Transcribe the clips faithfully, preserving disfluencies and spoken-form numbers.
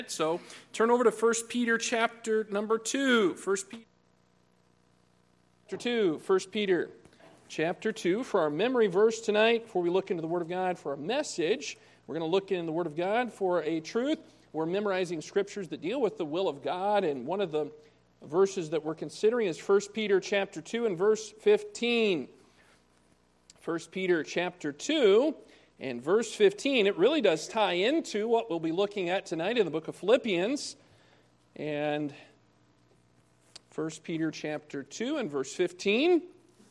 So turn over to First Peter chapter number two. First Peter chapter two. First Peter chapter two for our memory verse tonight. Before we look into the Word of God for a message, we're going to look in the Word of God for a truth. We're memorizing scriptures that deal with the will of God, and one of the verses that we're considering is First Peter chapter two and verse fifteen. First Peter chapter two and verse fifteen, it really does tie into what we'll be looking at tonight in the book of Philippians. And First Peter chapter two and verse fifteen.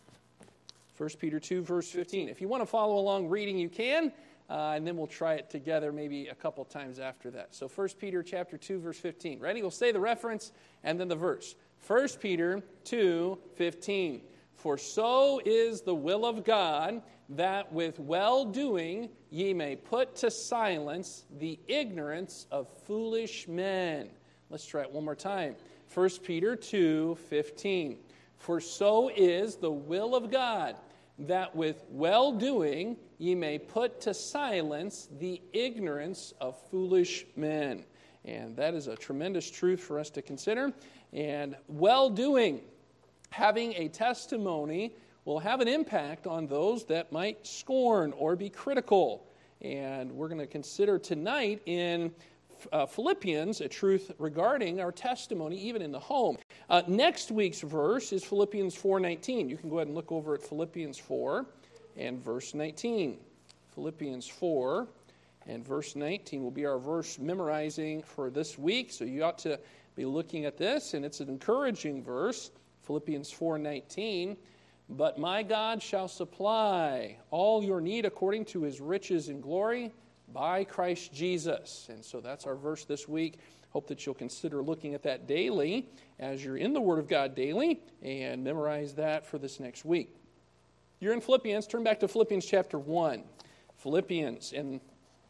First Peter two, verse fifteen. If you want to follow along reading, you can, uh, and then we'll try it together maybe a couple times after that. So First Peter chapter two, verse fifteen. Ready? We'll say the reference and then the verse. First Peter two, fifteen. For so is the will of God, that with well-doing ye may put to silence the ignorance of foolish men. Let's try it one more time. First Peter two, fifteen. For so is the will of God, that with well-doing ye may put to silence the ignorance of foolish men. And that is a tremendous truth for us to consider. And well-doing, having a testimony, will have an impact on those that might scorn or be critical. And we're going to consider tonight in uh, Philippians a truth regarding our testimony even in the home. Uh, next week's verse is Philippians four nineteen. You can go ahead and look over at Philippians four and verse nineteen. Philippians four and verse nineteen will be our verse memorizing for this week. So you ought to be looking at this, and it's an encouraging verse. Philippians four nineteen. But my God shall supply all your need according to his riches and glory by Christ Jesus. And so that's our verse this week. Hope that you'll consider looking at that daily as you're in the Word of God daily and memorize that for this next week. You're in Philippians. Turn back to Philippians chapter one. Philippians in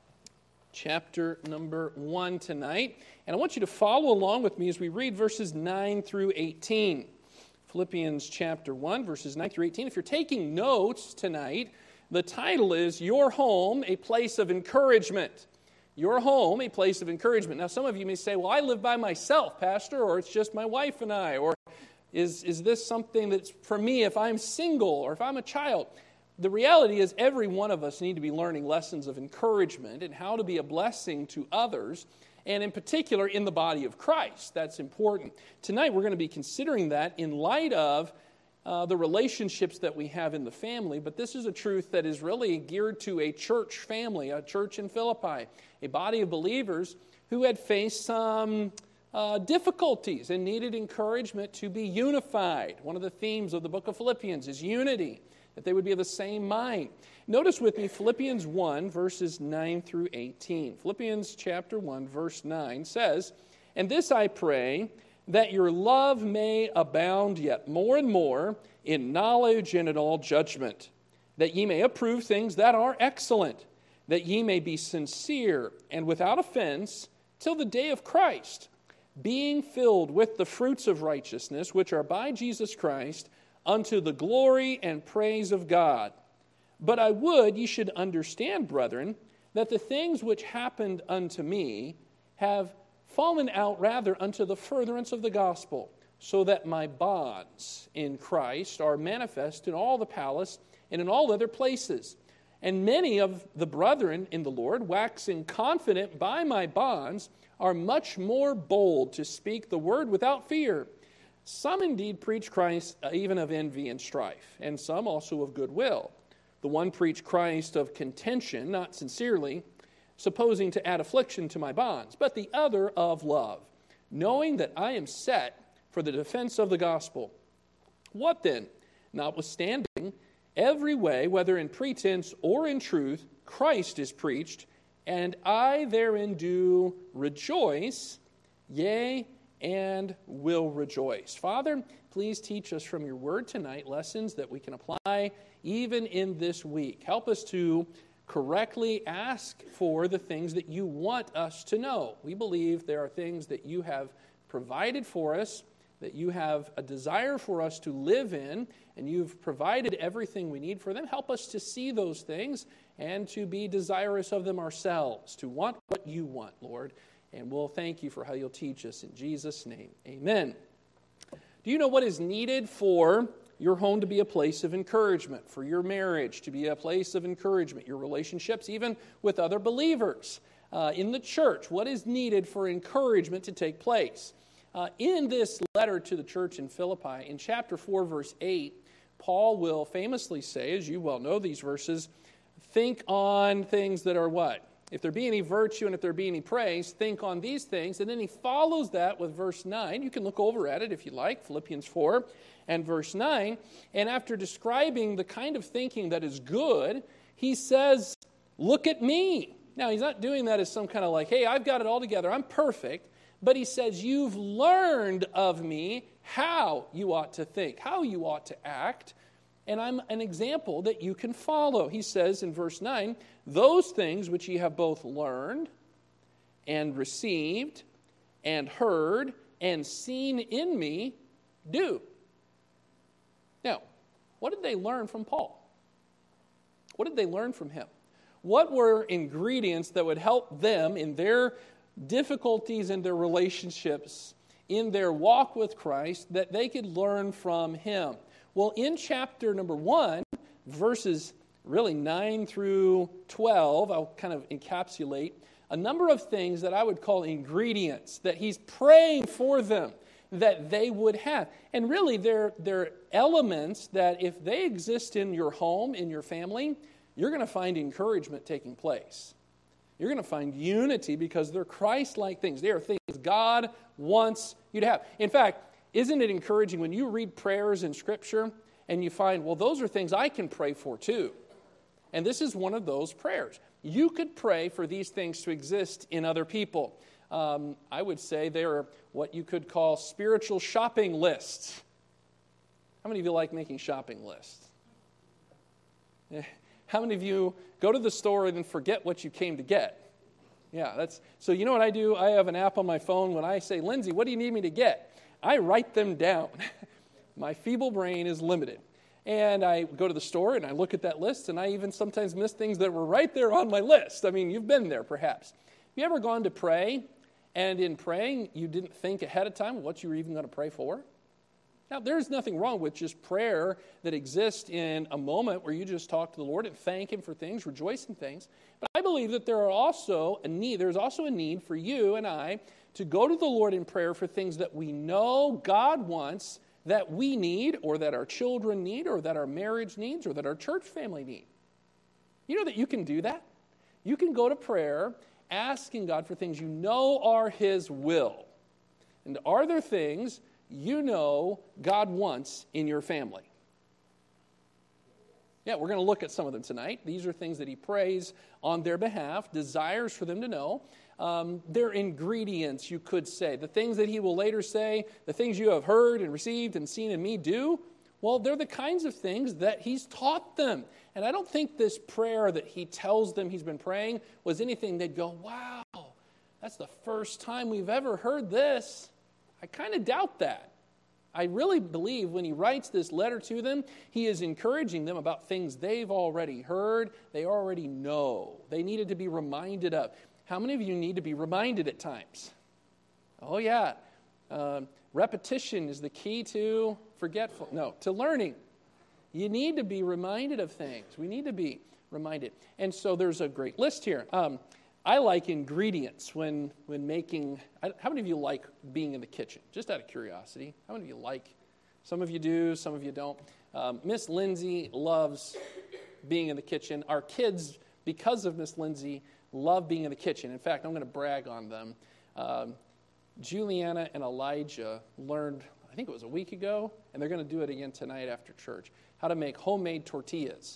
chapter number one tonight. And I want you to follow along with me as we read verses nine through eighteen. Philippians chapter one, verses nine through eighteen. If you're taking notes tonight, the title is Your Home, a Place of Encouragement. Your Home, a Place of Encouragement. Now, some of you may say, well, I live by myself, Pastor, or it's just my wife and I, or is, is this something that's for me if I'm single or if I'm a child? The reality is every one of us need to be learning lessons of encouragement and how to be a blessing to others, and in particular in the body of Christ. That's important. Tonight we're going to be considering that in light of uh, the relationships that we have in the family, but this is a truth that is really geared to a church family, a church in Philippi, a body of believers who had faced some uh, difficulties and needed encouragement to be unified. One of the themes of the book of Philippians is unity, that they would be of the same mind. Notice with me Philippians one, verses nine through eighteen. Philippians chapter one, verse nine says, And this I pray, that your love may abound yet more and more in knowledge and in all judgment, that ye may approve things that are excellent, that ye may be sincere and without offense till the day of Christ, being filled with the fruits of righteousness, which are by Jesus Christ, unto the glory and praise of God. But I would ye should understand, brethren, that the things which happened unto me have fallen out rather unto the furtherance of the gospel, so that my bonds in Christ are manifest in all the palace and in all other places. And many of the brethren in the Lord, waxing confident by my bonds, are much more bold to speak the word without fear. Some indeed preach Christ even of envy and strife, and some also of goodwill. The one preached Christ of contention, not sincerely, supposing to add affliction to my bonds, but the other of love, knowing that I am set for the defense of the gospel. What then? Notwithstanding, every way, whether in pretense or in truth, Christ is preached, and I therein do rejoice, yea, and will rejoice. Father, please teach us from your word tonight lessons that we can apply even in this week. Help us to correctly ask for the things that you want us to know. We believe there are things that you have provided for us, that you have a desire for us to live in, and you've provided everything we need for them. Help us to see those things and to be desirous of them ourselves, to want what you want, Lord. And we'll thank you for how you'll teach us. In Jesus' name, amen. Do you know what is needed for your home to be a place of encouragement, for your marriage to be a place of encouragement, your relationships even with other believers uh, in the church? What is needed for encouragement to take place? Uh, in this letter to the church in Philippi, in chapter four, verse eight, Paul will famously say, as you well know these verses, think on things that are what? If there be any virtue and if there be any praise, think on these things. And then he follows that with verse nine. You can look over at it if you like, Philippians four and verse nine. And after describing the kind of thinking that is good, he says, look at me. Now, he's not doing that as some kind of like, hey, I've got it all together, I'm perfect. But he says, you've learned of me how you ought to think, how you ought to act. And I'm an example that you can follow. He says in verse nine, those things which ye have both learned and received and heard and seen in me, do. Now, what did they learn from Paul? What did they learn from him? What were ingredients that would help them in their difficulties in their relationships, in their walk with Christ, that they could learn from him? Well, in chapter number one, verses really nine through twelve, I'll kind of encapsulate a number of things that I would call ingredients that he's praying for them that they would have. And really, they're, they're elements that if they exist in your home, in your family, you're going to find encouragement taking place. You're going to find unity because they're Christ-like things. They are things God wants you to have. In fact, isn't it encouraging when you read prayers in Scripture and you find, well, those are things I can pray for too. And this is one of those prayers. You could pray for these things to exist in other people. Um, I would say they are what you could call spiritual shopping lists. How many of you like making shopping lists? How many of you go to the store and then forget what you came to get? Yeah, that's so you know what I do? I have an app on my phone. When I say, Lindsay, what do you need me to get? I write them down. My feeble brain is limited. And I go to the store and I look at that list, and I even sometimes miss things that were right there on my list. I mean, you've been there perhaps. Have you ever gone to pray, and in praying, you didn't think ahead of time what you were even going to pray for? Now, there's nothing wrong with just prayer that exists in a moment where you just talk to the Lord and thank Him for things, rejoice in things. But I believe that there are also a need, there's also a need for you and I to go to the Lord in prayer for things that we know God wants, that we need, or that our children need, or that our marriage needs, or that our church family need. You know that you can do that? You can go to prayer asking God for things you know are His will. And are there things you know God wants in your family? Yeah, we're going to look at some of them tonight. These are things that He prays on their behalf, desires for them to know. Um, they're ingredients, you could say. The things that He will later say, the things you have heard and received and seen in me do, well, they're the kinds of things that He's taught them. And I don't think this prayer that He tells them He's been praying was anything they'd go, wow, that's the first time we've ever heard this. I kind of doubt that. I really believe when He writes this letter to them, He is encouraging them about things they've already heard, they already know. They needed to be reminded of. How many of you need to be reminded at times? Oh, yeah. Um, repetition is the key to forgetful. No, to learning. You need to be reminded of things. We need to be reminded. And so there's a great list here. Um, I like ingredients when when making. How many of you like being in the kitchen? Just out of curiosity. How many of you like? Some of you do, some of you don't. Um, Miss Lindsay loves being in the kitchen. Our kids, because of Miss Lindsay, love being in the kitchen. In fact, I'm going to brag on them. Um, Juliana and Elijah learned, I think it was a week ago, and they're going to do it again tonight after church, how to make homemade tortillas.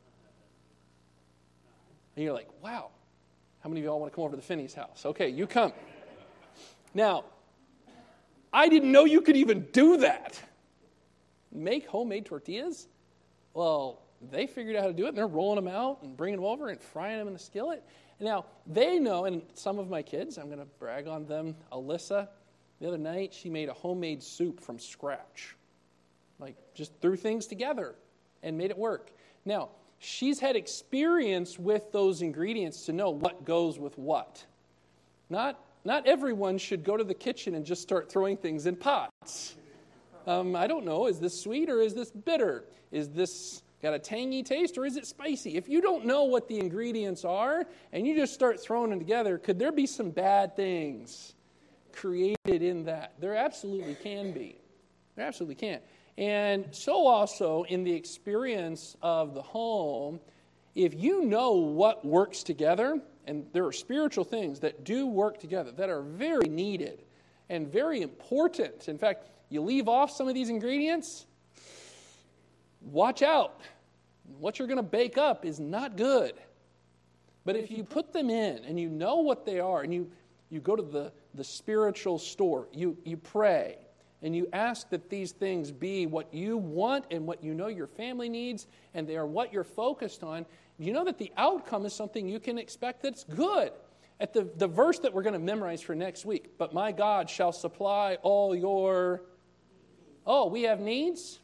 And you're like, wow. How many of y'all want to come over to the Finney's house? Okay, you come. Now, I didn't know you could even do that. Make homemade tortillas? Well, they figured out how to do it, and they're rolling them out and bringing them over and frying them in the skillet. Now, they know, and some of my kids, I'm going to brag on them. Alyssa, the other night, she made a homemade soup from scratch. Like, just threw things together and made it work. Now, she's had experience with those ingredients to know what goes with what. Not not everyone should go to the kitchen and just start throwing things in pots. Um, I don't know, is this sweet or is this bitter? Is this got a tangy taste or is it spicy? If you don't know what the ingredients are and you just start throwing them together, could there be some bad things created in that? There absolutely can be. There absolutely can. And so also in the experience of the home, if you know what works together, and there are spiritual things that do work together that are very needed and very important. In fact, you leave off some of these ingredients, watch out. What you're going to bake up is not good. But if you put them in and you know what they are, and you, you go to the, the spiritual store, you, you pray, and you ask that these things be what you want and what you know your family needs, and they are what you're focused on, you know that the outcome is something you can expect that's good. At the, the verse that we're going to memorize for next week, but my God shall supply all your... Oh, we have needs?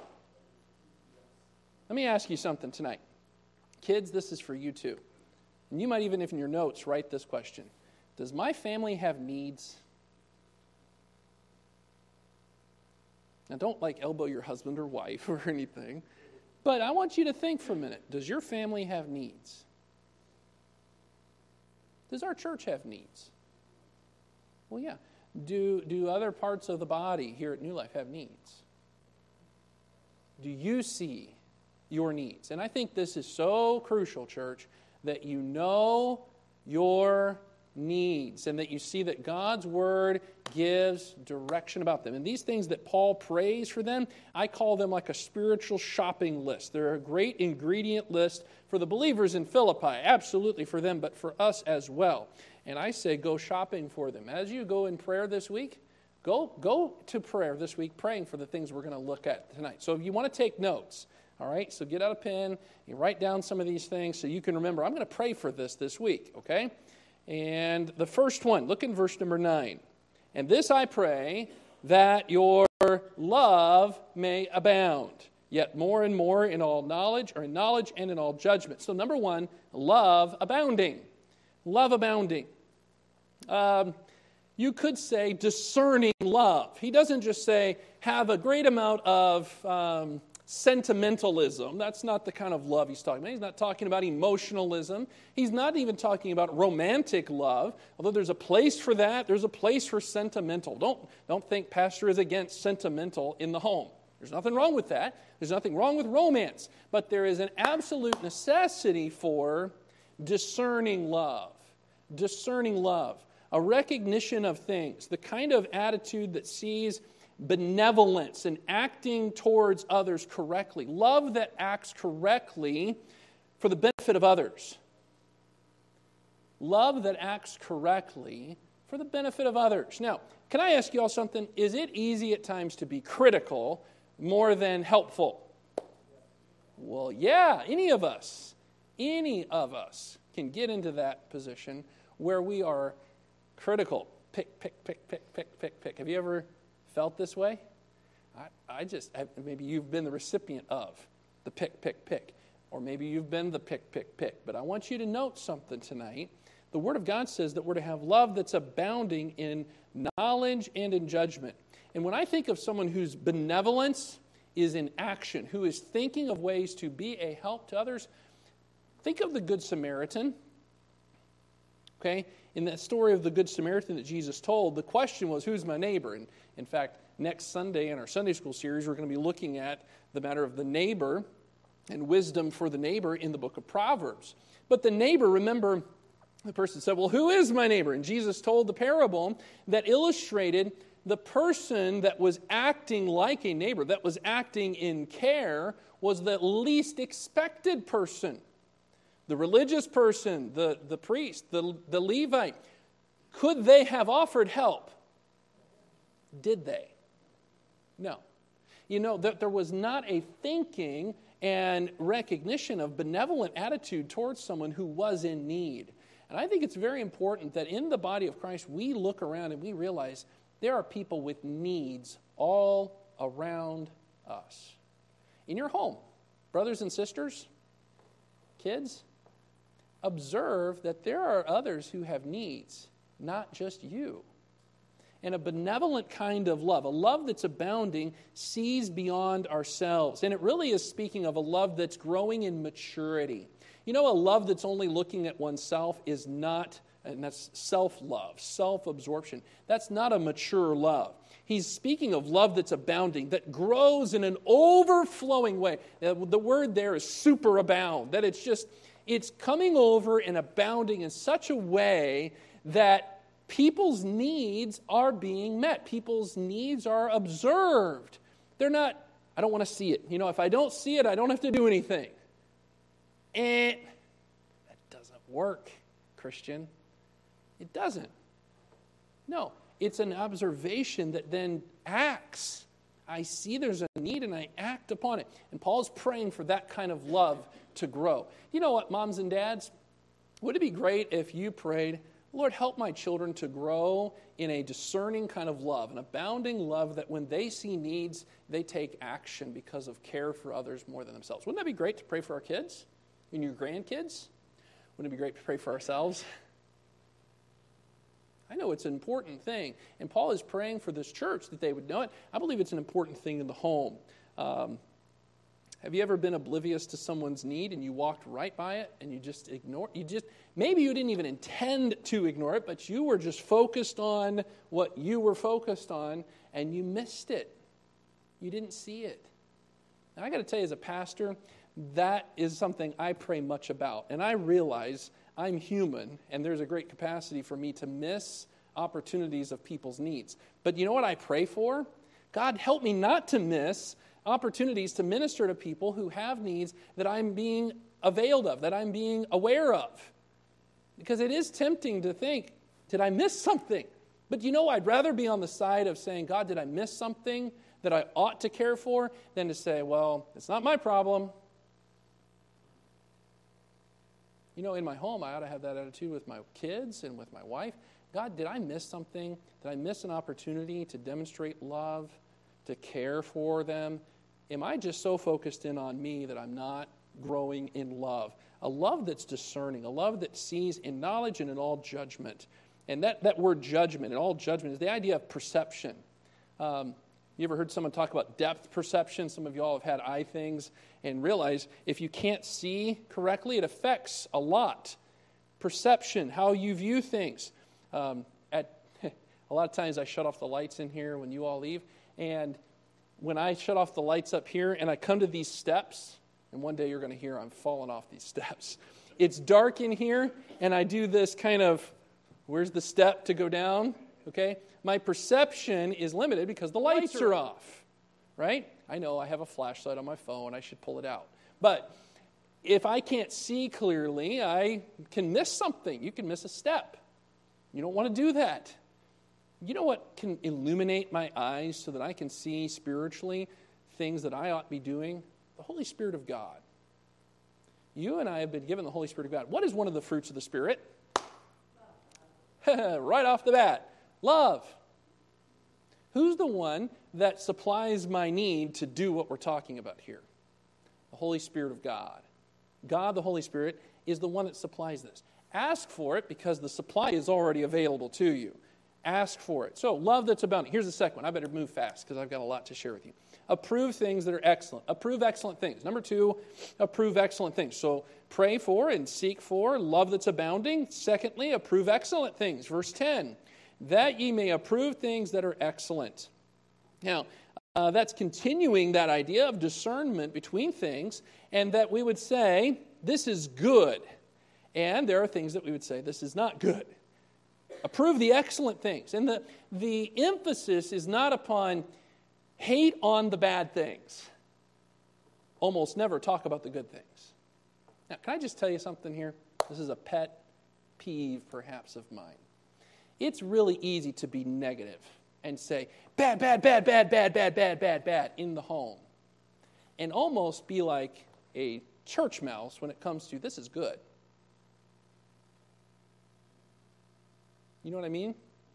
Let me ask you something tonight. Kids, this is for you too. And you might even, if in your notes, write this question. Does my family have needs? Now, don't like elbow your husband or wife or anything. But I want you to think for a minute. Does your family have needs? Does our church have needs? Well, yeah. Do, do other parts of the body here at New Life have needs? Do you see your needs? And I think this is so crucial, church, that you know your needs and that you see that God's Word gives direction about them. And these things that Paul prays for them, I call them like a spiritual shopping list. They're a great ingredient list for the believers in Philippi, absolutely for them, but for us as well. And I say go shopping for them. As you go in prayer this week, go, go to prayer this week praying for the things we're going to look at tonight. So if you want to take notes, all right, so get out a pen, you write down some of these things so you can remember, I'm going to pray for this this week, okay? And the first one, look in verse number nine. And this I pray, that your love may abound, yet more and more in all knowledge, or in knowledge and in all judgment. So number one, love abounding. Love abounding. Um, you could say discerning love. He doesn't just say have a great amount of um, sentimentalism. That's not the kind of love he's talking about. He's not talking about emotionalism. He's not even talking about romantic love, although there's a place for that. There's a place for sentimental. Don't, don't think pastor is against sentimental in the home. There's nothing wrong with that. There's nothing wrong with romance. But there is an absolute necessity for discerning love. Discerning love. A recognition of things. The kind of attitude that sees benevolence and acting towards others correctly. Love that acts correctly for the benefit of others. Love that acts correctly for the benefit of others. Now, can I ask you all something? Is it easy at times to be critical more than helpful? Well, yeah, any of us, any of us can get into that position where we are critical. Pick, pick, pick, pick, pick, pick, pick. Have you ever felt this way? I, I just, maybe you've been the recipient of the pick, pick, pick. Or maybe you've been the pick, pick, pick. But I want you to note something tonight. The Word of God says that we're to have love that's abounding in knowledge and in judgment. And when I think of someone whose benevolence is in action, who is thinking of ways to be a help to others, think of the Good Samaritan. Okay? In that story of the Good Samaritan that Jesus told, the question was, who's my neighbor? And in fact, next Sunday in our Sunday school series, we're going to be looking at the matter of the neighbor and wisdom for the neighbor in the book of Proverbs. But the neighbor, remember, the person said, well, who is my neighbor? And Jesus told the parable that illustrated the person that was acting like a neighbor, that was acting in care, was the least expected person. The religious person, the, the priest, the, the Levite, could they have offered help? Did they? No. You know, that there was not a thinking and recognition of benevolent attitude towards someone who was in need. And I think it's very important that in the body of Christ, we look around and we realize there are people with needs all around us. In your home, brothers and sisters, kids, observe that there are others who have needs not just you. And a benevolent kind of love, a love that's abounding, sees beyond ourselves. And it really is speaking of a love that's growing in maturity. You know, a love that's only looking at oneself is not, and that's self-love, self-absorption. That's not a mature love. He's speaking of love that's abounding, that grows in an overflowing way. Now, the word there is superabound, that it's just, it's coming over and abounding in such a way that people's needs are being met. People's needs are observed. They're not, I don't want to see it. You know, if I don't see it, I don't have to do anything. And that doesn't work, Christian. It doesn't. No, it's an observation that then acts. I see there's a need and I act upon it. And Paul's praying for that kind of love to grow. You know what, moms and dads? Would it be great if you prayed, Lord, help my children to grow in a discerning kind of love, an abounding love that when they see needs, they take action because of care for others more than themselves. Wouldn't that be great to pray for our kids and your grandkids? Wouldn't it be great to pray for ourselves? I know it's an important thing, and Paul is praying for this church that they would know it. I believe it's an important thing in the home. Um, Have you ever been oblivious to someone's need and you walked right by it and you just ignored you just maybe you didn't even intend to ignore it, but you were just focused on what you were focused on and you missed it. You didn't see it. And I got to tell you, as a pastor, that is something I pray much about. And I realize I'm human and there's a great capacity for me to miss opportunities of people's needs. But you know what I pray for? God, help me not to miss opportunities to minister to people who have needs that I'm being availed of, that I'm being aware of. Because it is tempting to think, did I miss something? But you know, I'd rather be on the side of saying, God, did I miss something that I ought to care for, than to say, well, it's not my problem. You know, in my home, I ought to have that attitude with my kids and with my wife. God, did I miss something? Did I miss an opportunity to demonstrate love, to care for them? Am I just so focused in on me that I'm not growing in love? A love that's discerning, a love that sees in knowledge and in all judgment. And that, that word judgment, and all judgment, is the idea of perception. Um, you ever heard someone talk about depth perception? Some of y'all have had eye things and realize if you can't see correctly, it affects a lot. Perception, how you view things. Um, at a lot of times I shut off the lights in here when you all leave, and when I shut off the lights up here and I come to these steps, and one day you're going to hear I'm falling off these steps. It's dark in here, and I do this kind of, where's the step to go down? Okay? My perception is limited because the lights are off, right? I know I have a flashlight on my phone. I should pull it out. But if I can't see clearly, I can miss something. You can miss a step. You don't want to do that. You know what can illuminate my eyes so that I can see spiritually things that I ought to be doing? The Holy Spirit of God. You and I have been given the Holy Spirit of God. What is one of the fruits of the Spirit? Right off the bat. Love. Who's the one that supplies my need to do what we're talking about here? The Holy Spirit of God. God, the Holy Spirit, is the one that supplies this. Ask for it because the supply is already available to you. Ask for it. So, love that's abounding. Here's the second one. I better move fast because I've got a lot to share with you. Approve things that are excellent. Approve excellent things. Number two, approve excellent things. So, pray for and seek for love that's abounding. Secondly, approve excellent things. Verse ten, that ye may approve things that are excellent. Now, uh, that's continuing that idea of discernment between things, and that we would say, this is good. And there are things that we would say, this is not good. Approve the excellent things. And the, the emphasis is not upon hate on the bad things. Almost never talk about the good things. Now, can I just tell you something here? This is a pet peeve, perhaps, of mine. It's really easy to be negative and say, bad, bad, bad, bad, bad, bad, bad, bad, bad, in the home. And almost be like a church mouse when it comes to, this is good. You know what I mean?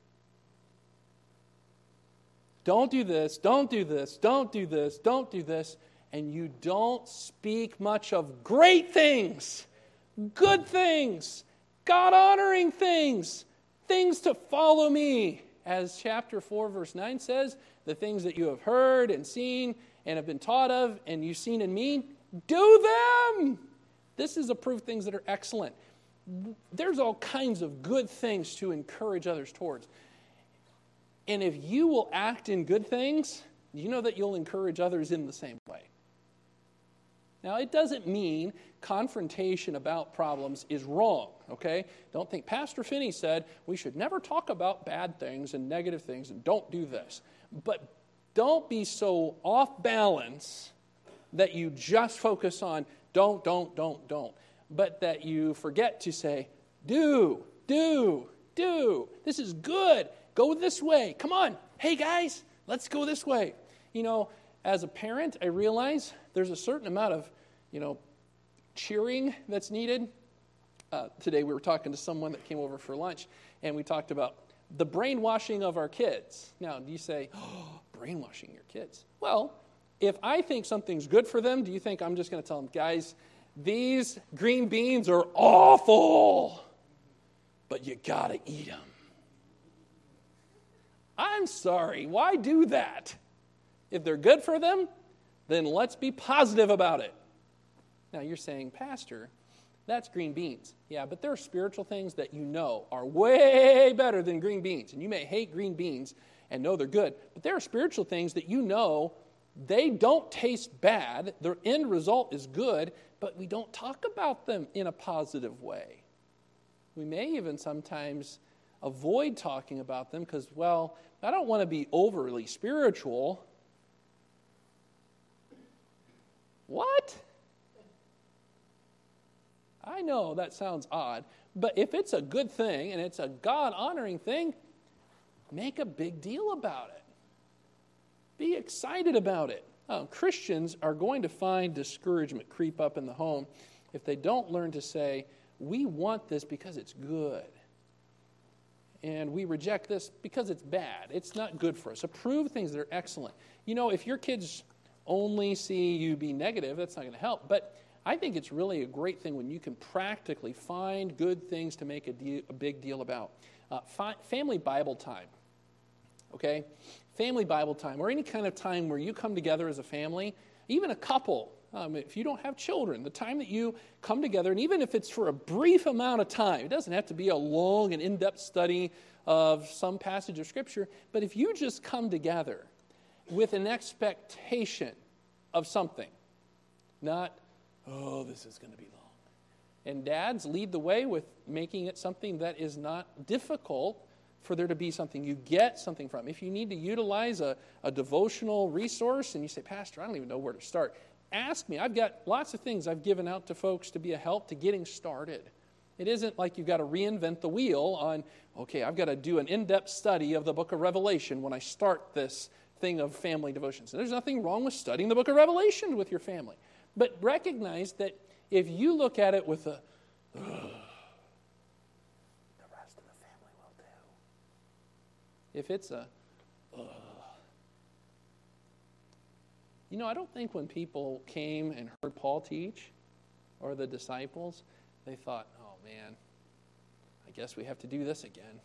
Don't do this, don't do this, don't do this, don't do this, and you don't speak much of great things, good things, God-honoring things, things to follow me. As chapter four, verse nine says, the things that you have heard and seen and have been taught of and you've seen in me, do them. This is approved things that are excellent. There's all kinds of good things to encourage others towards. And if you will act in good things, you know that you'll encourage others in the same way. Now, it doesn't mean confrontation about problems is wrong, okay? Don't think Pastor Finney said we should never talk about bad things and negative things and don't do this. But don't be so off balance that you just focus on don't, don't, don't, don't. But that you forget to say, do, do, do. This is good. Go this way. Come on. Hey, guys, let's go this way. You know, as a parent, I realize there's a certain amount of, you know, cheering that's needed. Uh, today we were talking to someone that came over for lunch, and we talked about the brainwashing of our kids. Now, do you say, oh, brainwashing your kids? Well, if I think something's good for them, do you think I'm just going to tell them, guys, these green beans are awful, but you got to eat them? I'm sorry. Why do that? If they're good for them, then let's be positive about it. Now, you're saying, Pastor, that's green beans. Yeah, but there are spiritual things that you know are way better than green beans. And you may hate green beans and know they're good, but there are spiritual things that you know they don't taste bad. Their end result is good, but we don't talk about them in a positive way. We may even sometimes avoid talking about them because, well, I don't want to be overly spiritual. What? I know that sounds odd, but if it's a good thing and it's a God-honoring thing, make a big deal about it. Be excited about it. Uh, Christians are going to find discouragement creep up in the home if they don't learn to say, we want this because it's good. And we reject this because it's bad. It's not good for us. Approve things that are excellent. You know, if your kids only see you be negative, that's not going to help. But I think it's really a great thing when you can practically find good things to make a, de- a big deal about. Uh, fi- family Bible time, okay? Family Bible time, or any kind of time where you come together as a family, even a couple. Um, if you don't have children, the time that you come together, and even if it's for a brief amount of time, it doesn't have to be a long and in-depth study of some passage of Scripture, but if you just come together with an expectation of something, not, oh, this is going to be long. And dads lead the way with making it something that is not difficult for there to be something you get something from. If you need to utilize a, a devotional resource and you say, Pastor, I don't even know where to start, ask me. I've got lots of things I've given out to folks to be a help to getting started. It isn't like you've got to reinvent the wheel on, okay, I've got to do an in-depth study of the book of Revelation when I start this thing of family devotions. And there's nothing wrong with studying the book of Revelation with your family. But recognize that if you look at it with a, the rest of the family will do. If it's a, ugh. You know, I don't think when people came and heard Paul teach, or the disciples, they thought, oh man, I guess we have to do this again.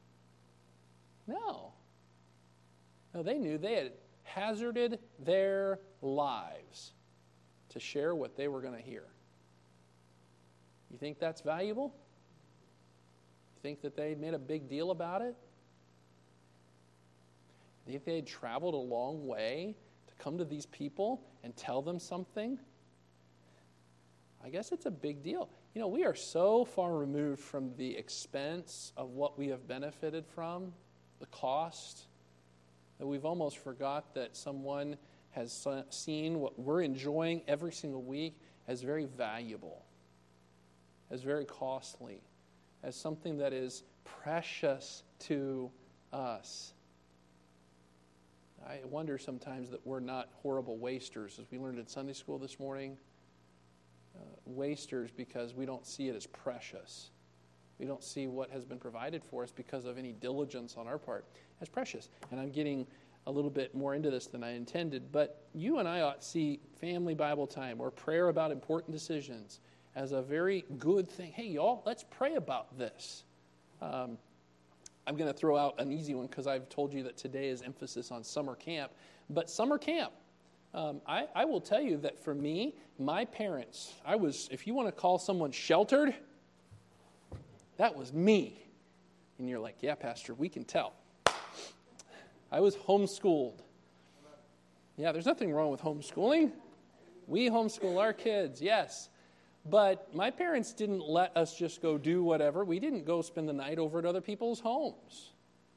No. No, they knew they had hazarded their lives to share what they were going to hear. You think that's valuable? You think that they made a big deal about it? Do you think they had traveled a long way to come to these people and tell them something? I guess it's a big deal. You know, we are so far removed from the expense of what we have benefited from, the cost, that we've almost forgot that someone has seen what we're enjoying every single week as very valuable, as very costly, as something that is precious to us. I wonder sometimes that we're not horrible wasters, as we learned in Sunday school this morning. Uh, wasters because we don't see it as precious. We don't see what has been provided for us because of any diligence on our part as precious. And I'm getting a little bit more into this than I intended, but you and I ought to see family Bible time or prayer about important decisions as a very good thing. Hey, y'all, let's pray about this. Um, I'm going to throw out an easy one because I've told you that today is emphasis on summer camp. But summer camp, um, I, I will tell you that for me, my parents, I was, if you want to call someone sheltered, that was me. And you're like, yeah, Pastor, we can tell. I was homeschooled. Yeah, there's nothing wrong with homeschooling. We homeschool our kids, yes. But my parents didn't let us just go do whatever. We didn't go spend the night over at other people's homes.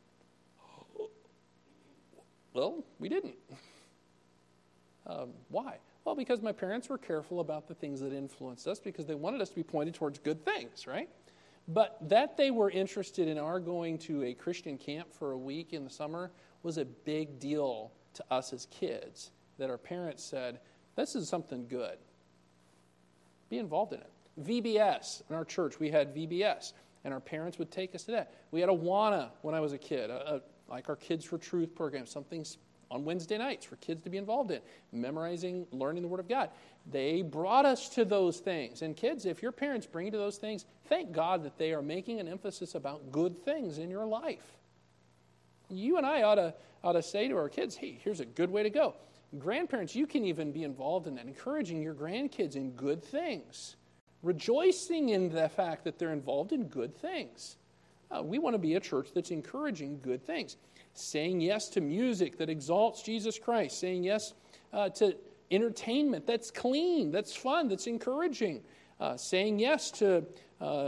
Well, we didn't. Um, why? Well, because my parents were careful about the things that influenced us because they wanted us to be pointed towards good things, right? But that they were interested in our going to a Christian camp for a week in the summer was a big deal to us as kids, that our parents said, this is something good. Be involved in it. V B S. In our church, we had V B S, and our parents would take us to that. We had Awana when I was a kid, a, a, like our Kids for Truth program, something on Wednesday nights for kids to be involved in, memorizing, learning the Word of God. They brought us to those things. And kids, if your parents bring you to those things, thank God that they are making an emphasis about good things in your life. You and I ought to, ought to say to our kids, hey, here's a good way to go. Grandparents, you can even be involved in that, encouraging your grandkids in good things, rejoicing in the fact that they're involved in good things. Uh, we want to be a church that's encouraging good things, saying yes to music that exalts Jesus Christ, saying yes uh, to entertainment that's clean, that's fun, that's encouraging, uh, saying yes to uh,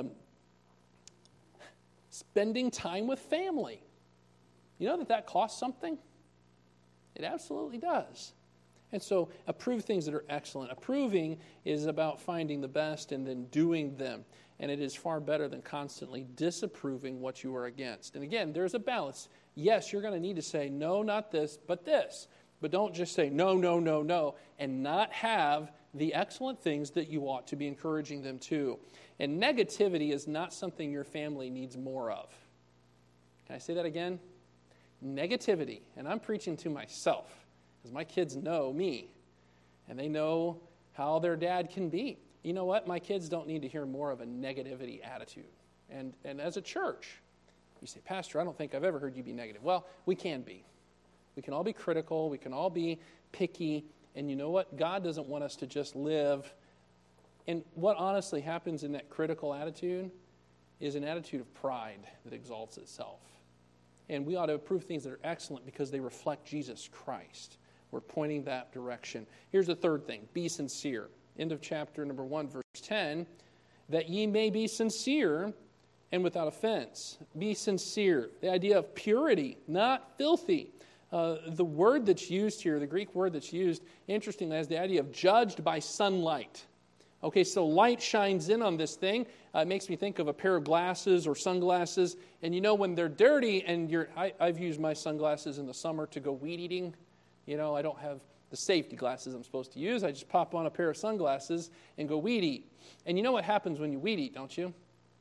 spending time with family. You know that that costs something? It absolutely does. And so approve things that are excellent. Approving is about finding the best and then doing them. And it is far better than constantly disapproving what you are against. And again, there's a balance. Yes, you're going to need to say, no, not this, but this. But don't just say, no, no, no, no, and not have the excellent things that you ought to be encouraging them to. And negativity is not something your family needs more of. Can I say that again? Negativity, and I'm preaching to myself, because my kids know me, and they know how their dad can be. You know what? My kids don't need to hear more of a negativity attitude. And, and as a church, you say, Pastor, I don't think I've ever heard you be negative. Well, we can be. We can all be critical. We can all be picky. And you know what? God doesn't want us to just live. And what honestly happens in that critical attitude is an attitude of pride that exalts itself. And we ought to approve things that are excellent because they reflect Jesus Christ. We're pointing that direction. Here's the third thing. Be sincere. End of chapter number one, verse ten. That ye may be sincere and without offense. Be sincere. The idea of purity, not filthy. Uh, the word that's used here, the Greek word that's used, interestingly, has the idea of judged by sunlight. Okay, so light shines in on this thing. Uh, it makes me think of a pair of glasses or sunglasses. And you know when they're dirty and you're... I, I've used my sunglasses in the summer to go weed eating. You know, I don't have the safety glasses I'm supposed to use. I just pop on a pair of sunglasses and go weed eat. And you know what happens when you weed eat, don't you?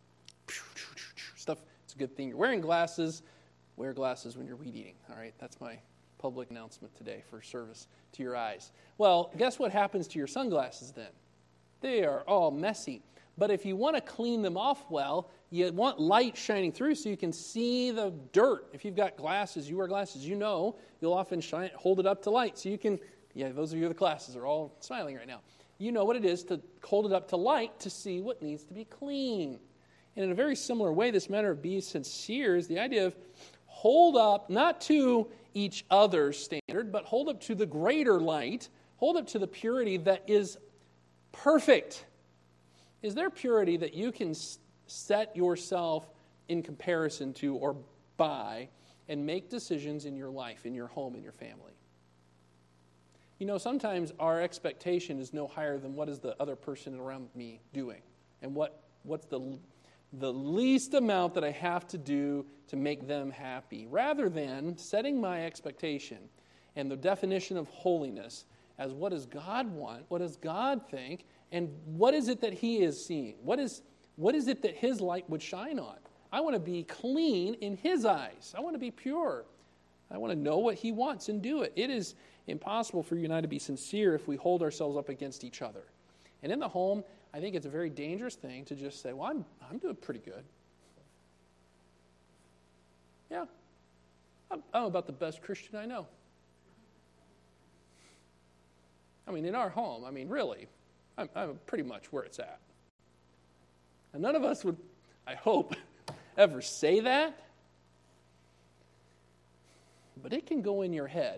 Stuff. It's a good thing you're wearing glasses. Wear glasses when you're weed eating. All right, that's my public announcement today for service to your eyes. Well, guess what happens to your sunglasses then? They are all messy. But if you want to clean them off well, you want light shining through so you can see the dirt. If you've got glasses, you wear glasses, you know you'll often shine, hold it up to light so you can, yeah, those of you with glasses are all smiling right now. You know what it is to hold it up to light to see what needs to be clean. And in a very similar way, this matter of being sincere is the idea of hold up, not to each other's standard, but hold up to the greater light, hold up to the purity that is perfect. Is there purity that you can set yourself in comparison to or by and make decisions in your life, in your home, in your family? You know, sometimes our expectation is no higher than what is the other person around me doing, and what what's the the least amount that I have to do to make them happy, rather than setting my expectation and the definition of holiness as what does God want, what does God think, and what is it that He is seeing? What is, what is it that His light would shine on? I want to be clean in His eyes. I want to be pure. I want to know what He wants and do it. It is impossible for you and I to be sincere if we hold ourselves up against each other. And in the home, I think it's a very dangerous thing to just say, well, I'm, I'm doing pretty good. Yeah, I'm, I'm about the best Christian I know. I mean, in our home, I mean, really, I'm, I'm pretty much where it's at. And none of us would, I hope, ever say that. But it can go in your head.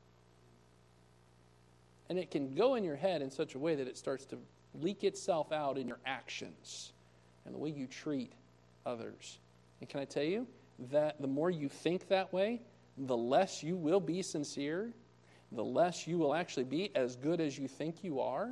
And it can go in your head in such a way that it starts to leak itself out in your actions and the way you treat others. And can I tell you that the more you think that way, the less you will be sincere, the less you will actually be as good as you think you are.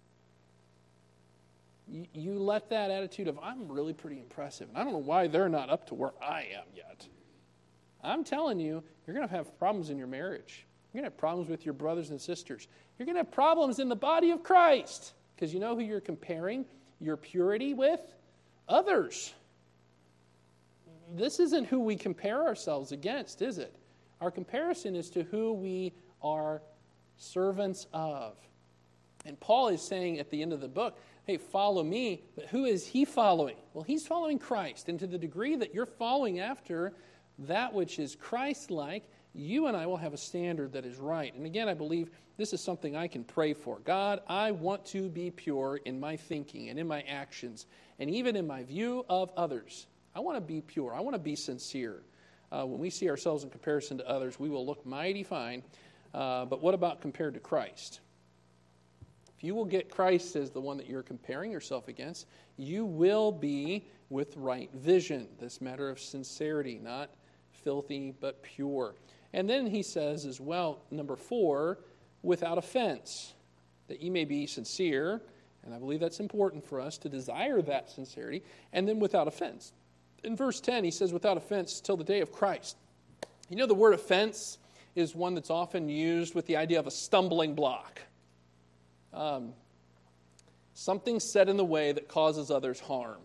You, you let that attitude of, I'm really pretty impressive, and I don't know why they're not up to where I am yet. I'm telling you, you're going to have problems in your marriage. You're going to have problems with your brothers and sisters. You're going to have problems in the body of Christ. Because you know who you're comparing your purity with? Others. This isn't who we compare ourselves against, is it? Our comparison is to who we are servants of. And Paul is saying at the end of the book, hey, follow me. But who is he following? Well, he's following Christ. And to the degree that you're following after that which is Christ-like, you and I will have a standard that is right. And again, I believe this is something I can pray for. God, I want to be pure in my thinking and in my actions, and even in my view of others. I want to be pure. I want to be sincere. Uh, when we see ourselves in comparison to others, we will look mighty fine. Uh, but what about compared to Christ? If you will get Christ as the one that you're comparing yourself against, you will be with right vision. This matter of sincerity, not filthy, but pure. And then he says as well, number four, without offense, that you may be sincere, and I believe that's important for us to desire that sincerity, and then without offense. In verse ten, he says, without offense till the day of Christ. You know, the word offense is one that's often used with the idea of a stumbling block. Um, something said in the way that causes others harm.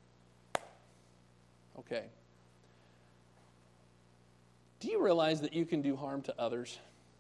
Okay. Do you realize that you can do harm to others?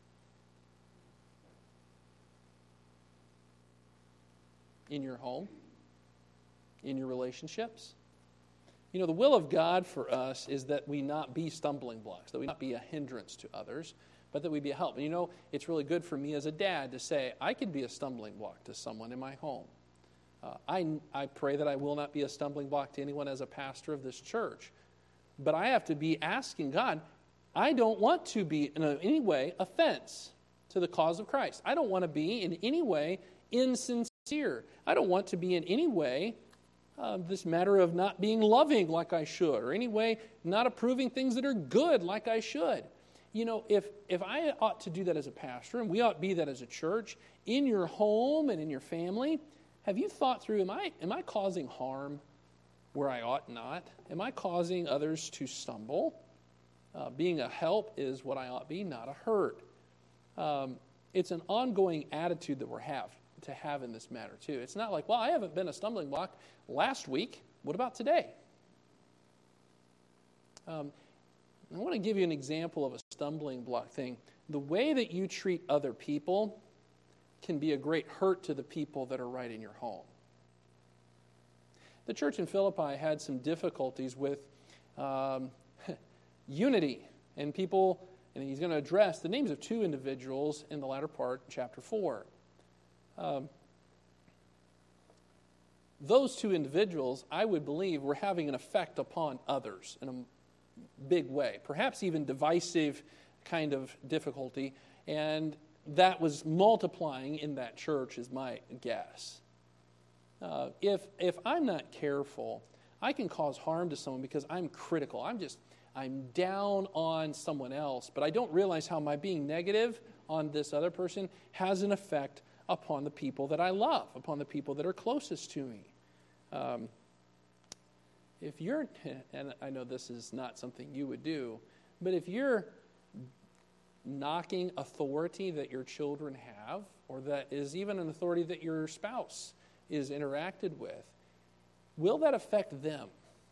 In your home? In your relationships? You know, the will of God for us is that we not be stumbling blocks, that we not be a hindrance to others, but that we be a help. And you know, it's really good for me as a dad to say, I could be a stumbling block to someone in my home. Uh, I, I pray that I will not be a stumbling block to anyone as a pastor of this church. But I have to be asking God, I don't want to be in any way offense to the cause of Christ. I don't want to be in any way insincere. I don't want to be in any way uh, this matter of not being loving like I should, or any way not approving things that are good like I should. You know, if if I ought to do that as a pastor, and we ought to be that as a church, in your home and in your family, have you thought through, am I am I causing harm where I ought not? Am I causing others to stumble? Uh, being a help is what I ought to be, not a hurt. Um, it's an ongoing attitude that we have to have in this matter too. It's not like, well, I haven't been a stumbling block last week. What about today? Um, I want to give you an example of a stumbling block thing. The way that you treat other people can be a great hurt to the people that are right in your home. The church in Philippi had some difficulties with um, unity, and people, and he's going to address the names of two individuals in the latter part, chapter four. Um, those two individuals, I would believe, were having an effect upon others in a big way, perhaps even divisive kind of difficulty, and that was multiplying in that church is my guess. Uh, if if I'm not careful, I can cause harm to someone because I'm critical. I'm just, I'm down on someone else, but I don't realize how my being negative on this other person has an effect upon the people that I love, upon the people that are closest to me. Um, if you're, and I know this is not something you would do, but if you're knocking authority that your children have, or that is even an authority that your spouse is interacted with, will that affect them?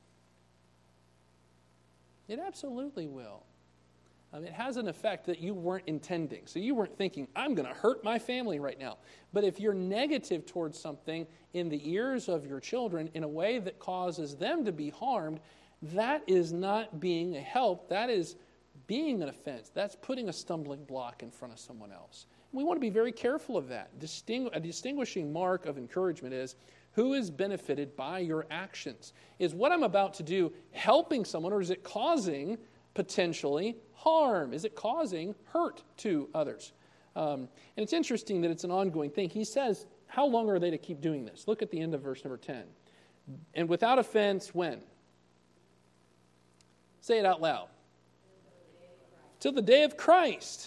It absolutely will. Um, it has an effect that you weren't intending. So you weren't thinking, I'm going to hurt my family right now. But if you're negative towards something in the ears of your children in a way that causes them to be harmed, that is not being a help. That is being an offense. That's putting a stumbling block in front of someone else. We want to be very careful of that. Distingu- a distinguishing mark of encouragement is who is benefited by your actions. Is what I'm about to do helping someone, or is it causing potentially harm? Is it causing hurt to others? Um, and it's interesting that it's an ongoing thing. He says, how long are they to keep doing this? Look at the end of verse number ten. And without offense, when? Say it out loud. Till the day of Christ.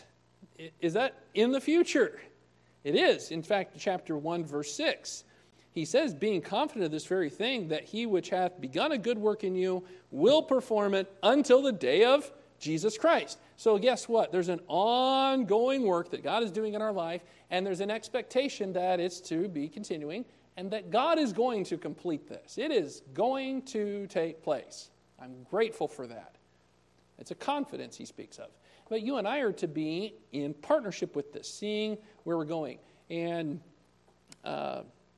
Is that in the future? It is. In fact, chapter one, verse six. He says, being confident of this very thing, that he which hath begun a good work in you will perform it until the day of Jesus Christ. So guess what? There's an ongoing work that God is doing in our life, and there's an expectation that it's to be continuing, and that God is going to complete this. It is going to take place. I'm grateful for that. It's a confidence he speaks of. But you and I are to be in partnership with this, seeing where we're going. And uh,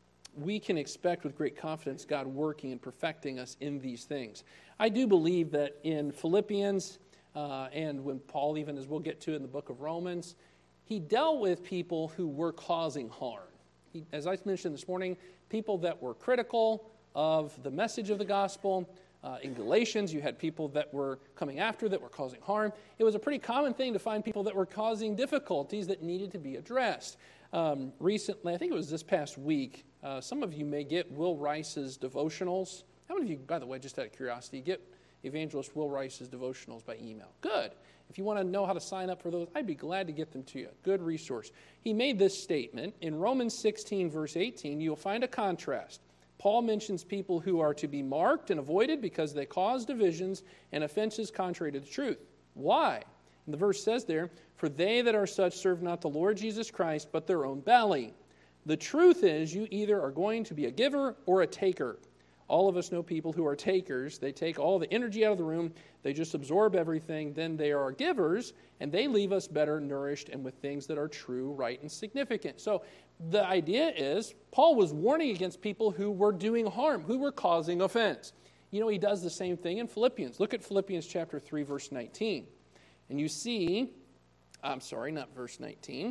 we can expect with great confidence God working and perfecting us in these things. I do believe that in Philippians, uh, and when Paul, even as we'll get to in the book of Romans, he dealt with people who were causing harm. He, as I mentioned this morning, people that were critical of the message of the gospel. Uh, in Galatians, you had people that were coming after that were causing harm. It was a pretty common thing to find people that were causing difficulties that needed to be addressed. Um, recently, I think it was this past week, uh, some of you may get Will Rice's devotionals. How many of you, by the way, just out of curiosity, get Evangelist Will Rice's devotionals by email? Good. If you want to know how to sign up for those, I'd be glad to get them to you. Good resource. He made this statement. In Romans sixteen, verse eighteen, you'll find a contrast. Paul mentions people who are to be marked and avoided because they cause divisions and offenses contrary to the truth. Why? And the verse says there, for they that are such serve not the Lord Jesus Christ, but their own belly. The truth is, you either are going to be a giver or a taker. All of us know people who are takers. They take all the energy out of the room. They just absorb everything. Then they are givers, and they leave us better nourished and with things that are true, right, and significant. So the idea is, Paul was warning against people who were doing harm, who were causing offense. You know, he does the same thing in Philippians. Look at Philippians chapter three, verse nineteen. And you see, I'm sorry, not verse nineteen.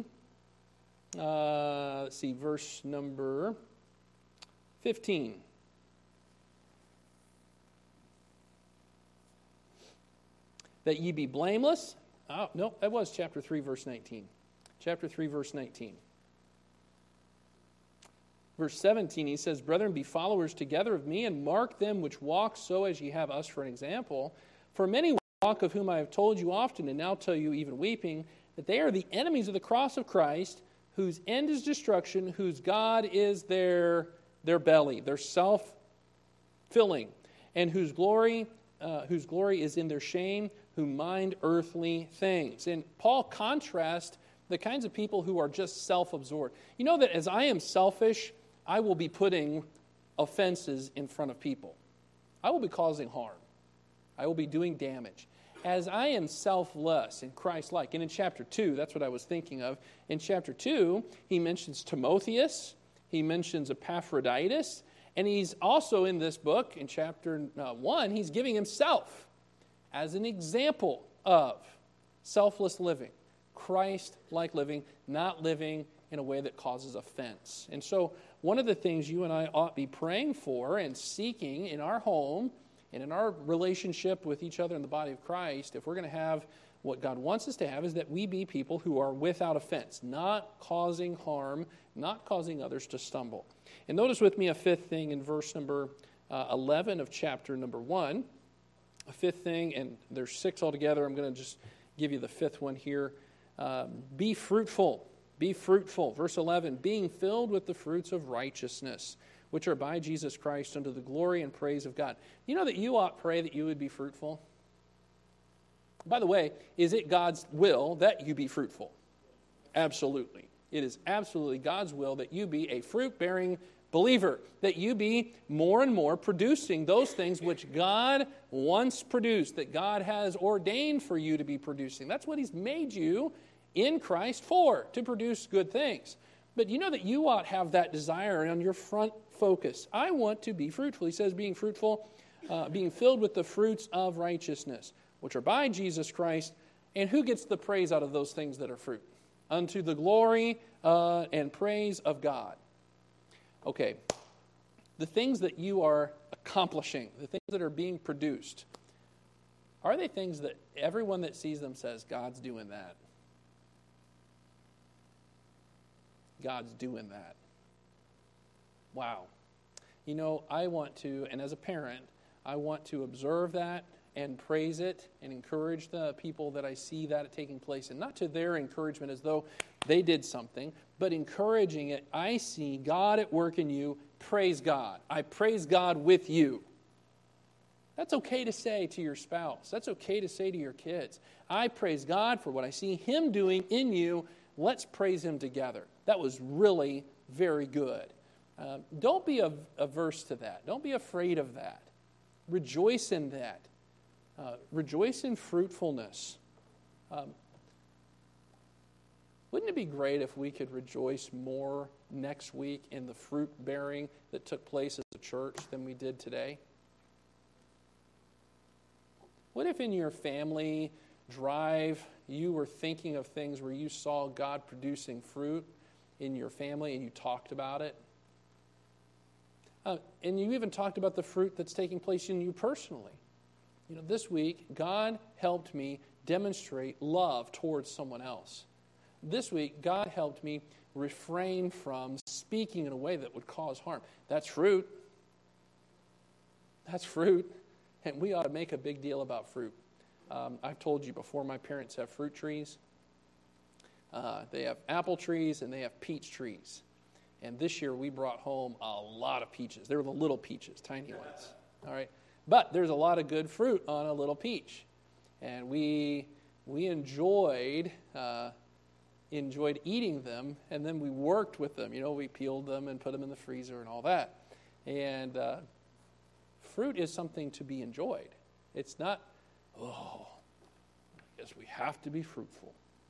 Uh, let's see, verse number fifteen. That ye be blameless. Oh, no, that was chapter three, verse nineteen. Chapter three, verse nineteen. Verse seventeen, he says, brethren, be followers together of me, and mark them which walk so as ye have us for an example. For many walk, of whom I have told you often, and now tell you even weeping, that they are the enemies of the cross of Christ, whose end is destruction, whose God is their, their belly, their self-filling, and whose glory, uh, whose glory is in their shame, who mind earthly things. And Paul contrasts the kinds of people who are just self-absorbed. You know that as I am selfish, I will be putting offenses in front of people. I will be causing harm. I will be doing damage. As I am selfless and Christ-like, and in chapter two, that's what I was thinking of. In chapter two, he mentions Timotheus, he mentions Epaphroditus, and he's also in this book, in chapter uh, one, he's giving himself as an example of selfless living, Christ-like living, not living in a way that causes offense. And so one of the things you and I ought to be praying for and seeking in our home and in our relationship with each other in the body of Christ, if we're going to have what God wants us to have, is that we be people who are without offense, not causing harm, not causing others to stumble. And notice with me a fifth thing in verse number uh, eleven of chapter number one. A fifth thing, and there's six altogether. I'm going to just give you the fifth one here. Um, be fruitful. Be fruitful. Verse eleven, being filled with the fruits of righteousness, which are by Jesus Christ unto the glory and praise of God. You know that you ought to pray that you would be fruitful? By the way, is it God's will that you be fruitful? Absolutely. It is absolutely God's will that you be a fruit-bearing believer, that you be more and more producing those things which God once produced, that God has ordained for you to be producing. That's what He's made you in Christ for, to produce good things. But you know that you ought to have that desire on your front focus. I want to be fruitful. He says being fruitful uh, being filled with the fruits of righteousness, which are by Jesus Christ. And who gets the praise out of those things that are fruit? Unto the glory uh, and praise of God. Okay, the things that you are accomplishing, the things that are being produced, are they things that everyone that sees them says, God's doing that? God's doing that. Wow. You know, I want to, and as a parent, I want to observe that and praise it and encourage the people that I see that taking place. And not to their encouragement as though they did something, but encouraging it. I see God at work in you. Praise God. I praise God with you. That's okay to say to your spouse. That's okay to say to your kids. I praise God for what I see Him doing in you. Let's praise Him together. That was really very good. Um, don't be averse to that. Don't be afraid of that. Rejoice in that. Uh, rejoice in fruitfulness. Um, wouldn't it be great if we could rejoice more next week in the fruit bearing that took place as a church than we did today? What if in your family drive you were thinking of things where you saw God producing fruit in your family and you talked about it? Uh, and you even talked about the fruit that's taking place in you personally. You know, this week, God helped me demonstrate love towards someone else. This week, God helped me refrain from speaking in a way that would cause harm. That's fruit. That's fruit. And we ought to make a big deal about fruit. Um, I've told you before, my parents have fruit trees. Uh, they have apple trees and they have peach trees. And this year we brought home a lot of peaches. They were the little peaches, tiny ones. All right. But there's a lot of good fruit on a little peach. And we we enjoyed uh, enjoyed eating them, and then we worked with them. You know, we peeled them and put them in the freezer and all that. And uh, fruit is something to be enjoyed. It's not, oh, I guess we have to be fruitful.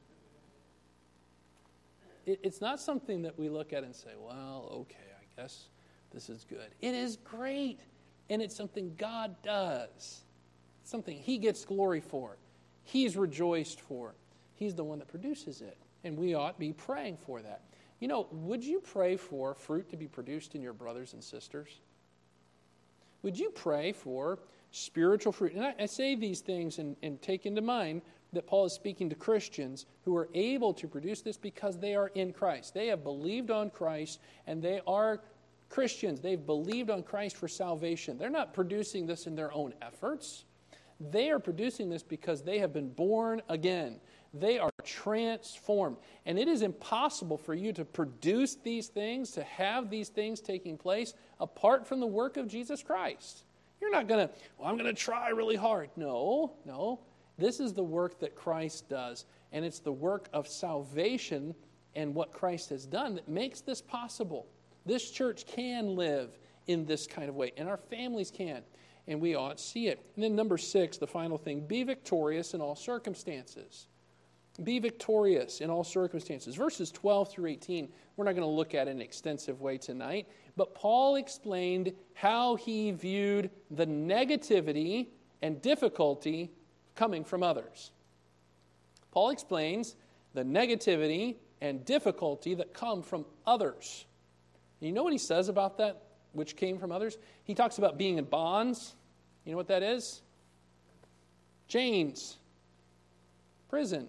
It, it's not something that we look at and say, well, okay, I guess this is good. It is great. And it's something God does. It's something He gets glory for. He's rejoiced for. He's the one that produces it. And we ought to be praying for that. You know, would you pray for fruit to be produced in your brothers and sisters? Would you pray for spiritual fruit? And I, I say these things and, and take into mind that Paul is speaking to Christians who are able to produce this because they are in Christ. They have believed on Christ, and they are Christians. They've believed on Christ for salvation. They're not producing this in their own efforts. They are producing this because they have been born again. They are transformed. And it is impossible for you to produce these things, to have these things taking place, apart from the work of Jesus Christ. You're not going to, well, I'm going to try really hard. No, no. This is the work that Christ does. And it's the work of salvation and what Christ has done that makes this possible. This church can live in this kind of way, and our families can, and we ought to see it. And then number six, the final thing, be victorious in all circumstances. Be victorious in all circumstances. Verses twelve through eighteen, we're not going to look at in an extensive way tonight, but Paul explained how he viewed the negativity and difficulty coming from others. Paul explains the negativity and difficulty that come from others. You know what he says about that, which came from others? He talks about being in bonds. You know what that is? Chains. Prison.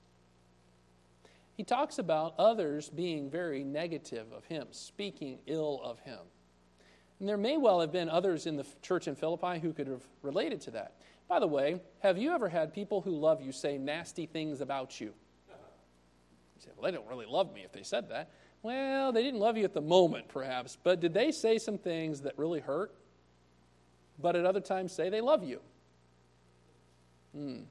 He talks about others being very negative of him, speaking ill of him. And there may well have been others in the church in Philippi who could have related to that. By the way, have you ever had people who love you say nasty things about you? You say, well, they don't really love me if they said that. Well, they didn't love you at the moment, perhaps, but did they say some things that really hurt, but at other times say they love you? Hmm.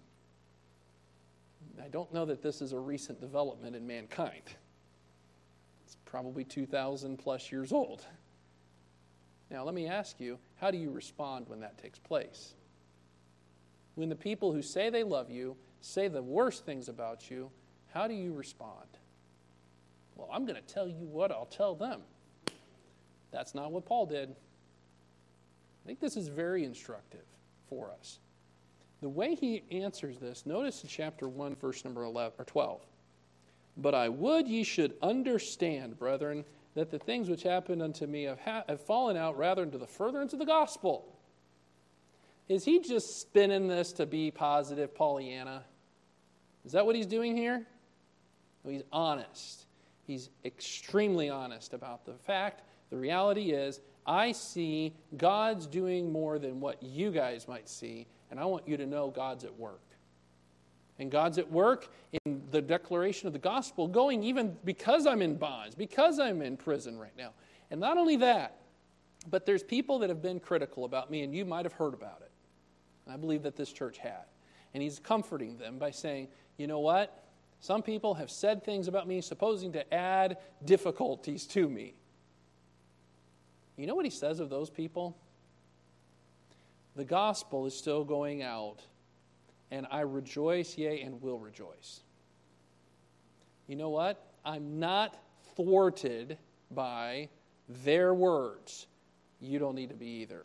I don't know that this is a recent development in mankind. It's probably two thousand plus years old. Now, let me ask you, how do you respond when that takes place? When the people who say they love you say the worst things about you, how do you respond? Well, I'm going to tell you what I'll tell them. That's not what Paul did. I think this is very instructive for us. The way he answers this, notice in chapter one, verse number eleven or twelve. But I would ye should understand, brethren, that the things which happened unto me have, ha- have fallen out rather into the furtherance of the gospel. Is he just spinning this to be positive Pollyanna? Is that what he's doing here? No, he's honest. He's extremely honest about the fact. The reality is, I see God's doing more than what you guys might see, and I want you to know God's at work. And God's at work in the declaration of the gospel, going even because I'm in bonds, because I'm in prison right now. And not only that, but there's people that have been critical about me, and you might have heard about it. And I believe that this church had. And he's comforting them by saying, you know what? Some people have said things about me supposing to add difficulties to me. You know what he says of those people? The gospel is still going out, and I rejoice, yea, and will rejoice. You know what? I'm not thwarted by their words. You don't need to be either.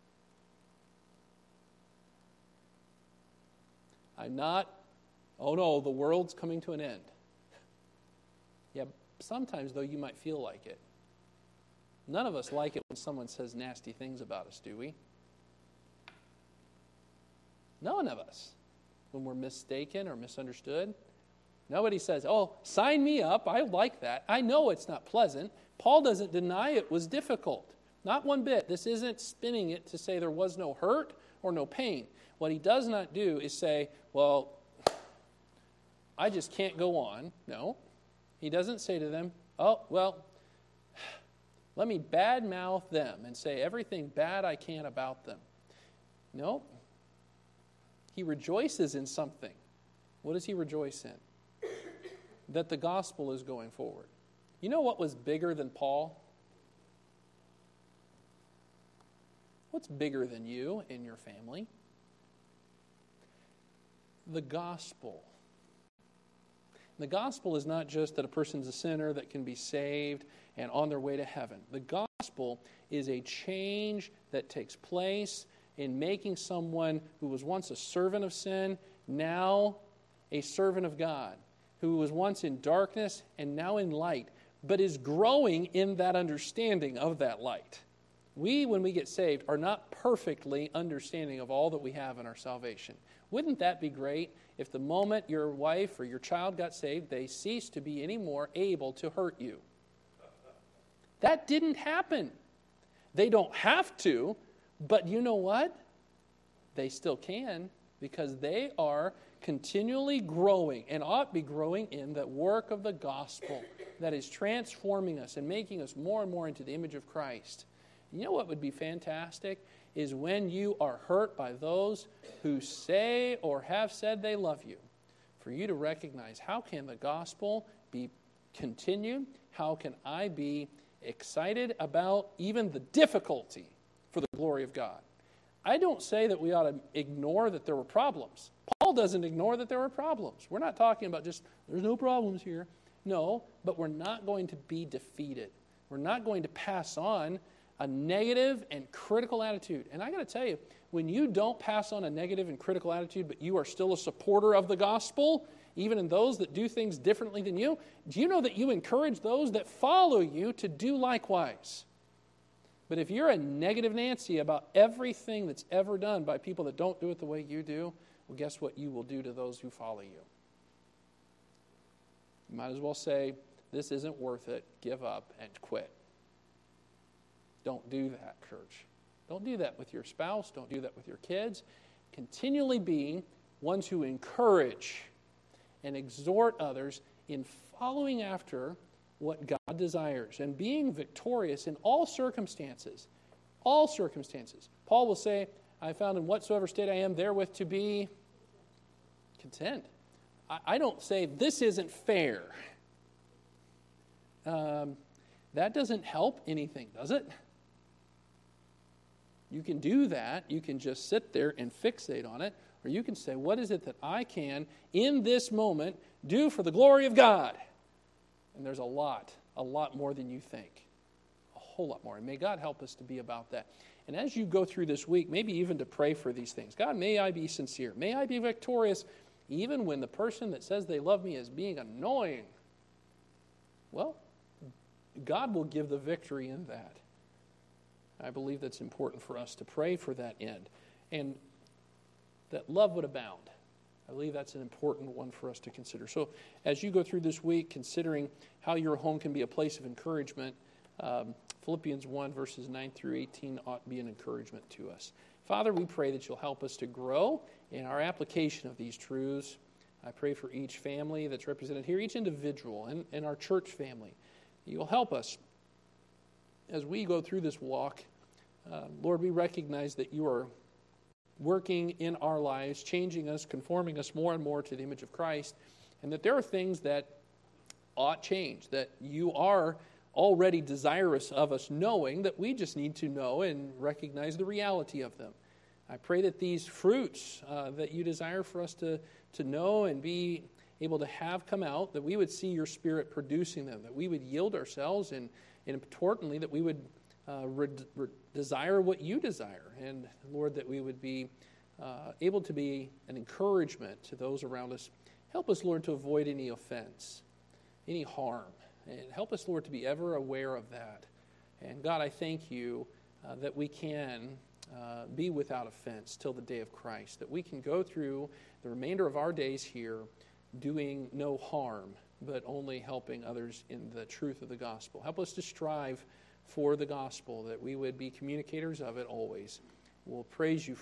I'm not, oh no, the world's coming to an end. Yeah, sometimes, though, you might feel like it. None of us like it when someone says nasty things about us, do we? None of us. When we're mistaken or misunderstood. Nobody says, oh, sign me up. I like that. I know it's not pleasant. Paul doesn't deny it was difficult. Not one bit. This isn't spinning it to say there was no hurt or no pain. What he does not do is say, well, I just can't go on. No. He doesn't say to them, oh, well, let me badmouth them and say everything bad I can about them. No. He rejoices in something. What does he rejoice in? That the gospel is going forward. You know what was bigger than Paul? What's bigger than you and your family? The gospel. The gospel is not just that a person's a sinner that can be saved and on their way to heaven. The gospel is a change that takes place in making someone who was once a servant of sin, now a servant of God, who was once in darkness and now in light, but is growing in that understanding of that light. We, when we get saved, are not perfectly understanding of all that we have in our salvation. Wouldn't that be great if the moment your wife or your child got saved, they ceased to be any more able to hurt you? That didn't happen. They don't have to, but you know what? They still can, because they are continually growing and ought to be growing in the work of the gospel that is transforming us and making us more and more into the image of Christ. You know what would be fantastic? Is when you are hurt by those who say or have said they love you, for you to recognize, how can the gospel be continued? How can I be excited about even the difficulty for the glory of God? I don't say that we ought to ignore that there were problems. Paul doesn't ignore that there were problems. We're not talking about just, there's no problems here. No, but we're not going to be defeated. We're not going to pass on a negative and critical attitude. And I got to tell you, when you don't pass on a negative and critical attitude, but you are still a supporter of the gospel, even in those that do things differently than you, do you know that you encourage those that follow you to do likewise? But if you're a negative Nancy about everything that's ever done by people that don't do it the way you do, well, guess what you will do to those who follow you? You might as well say, this isn't worth it, give up, and quit. Don't do that, church. Don't do that with your spouse. Don't do that with your kids. Continually being ones who encourage and exhort others in following after what God desires and being victorious in all circumstances. All circumstances. Paul will say, I found in whatsoever state I am therewith to be content. I, I don't say this isn't fair. Um, that doesn't help anything, does it? You can do that. You can just sit there and fixate on it. Or you can say, what is it that I can, in this moment, do for the glory of God? And there's a lot, a lot more than you think. A whole lot more. And may God help us to be about that. And as you go through this week, maybe even to pray for these things. God, may I be sincere. May I be victorious even when the person that says they love me is being annoying. Well, God will give the victory in that. I believe that's important for us to pray for that end. And that love would abound. I believe that's an important one for us to consider. So as you go through this week, considering how your home can be a place of encouragement, um, Philippians one, verses nine through eighteen ought to be an encouragement to us. Father, we pray that you'll help us to grow in our application of these truths. I pray for each family that's represented here, each individual, and, and our church family. You'll help us as we go through this walk. Uh, Lord, we recognize that you are working in our lives, changing us, conforming us more and more to the image of Christ, and that there are things that ought change, that you are already desirous of us knowing, that we just need to know and recognize the reality of them. I pray that these fruits uh, that you desire for us to, to know and be able to have come out, that we would see your Spirit producing them, that we would yield ourselves, and, and importantly, that we would uh, re- re- desire what you desire. And Lord, that we would be uh, able to be an encouragement to those around us. Help us, Lord, to avoid any offense, any harm. And help us, Lord, to be ever aware of that. And God, I thank you uh, that we can uh, be without offense till the day of Christ, that we can go through the remainder of our days here doing no harm, but only helping others in the truth of the gospel. Help us to strive for the gospel, that we would be communicators of it always. We'll praise you